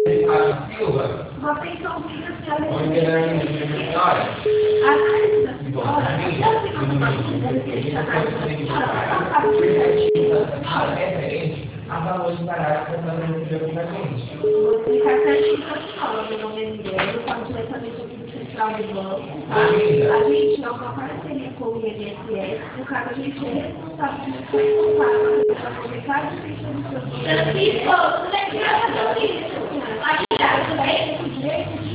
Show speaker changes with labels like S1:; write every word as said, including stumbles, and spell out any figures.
S1: Uma pensão fica se a história. A análise da história, até o final da partida, que a gente analisa a história, vai passar por isso.
S2: A valor de barato para fazer um jogo da gente.
S1: Vou explicar certinho para a escola, meu nome é Miguel, eu falo diretamente aqui do Central do Banco. Tá? A gente é uma parceria com o I N S S, no caso a gente é responsável por responsável para publicar a definição do seu Francisco, você tem que fazer isso. Aqui, tá, tudo bem?